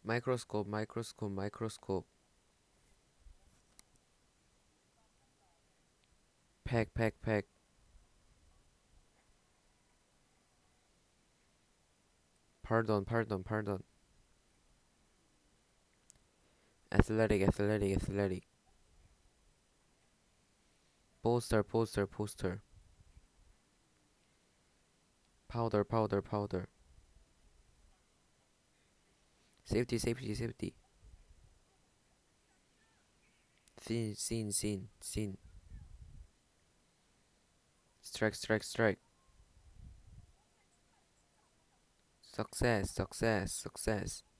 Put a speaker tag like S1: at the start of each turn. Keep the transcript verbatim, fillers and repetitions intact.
S1: Microscope, microscope, microscope. Pack, pack, pack. Pardon, pardon, pardon. Athletic, athletic, athletic. Poster, poster, poster. Powder, powder, powder. Safety, safety, safety. Scene, scene, scene, scene. Strike, strike, strike. Success, success, success.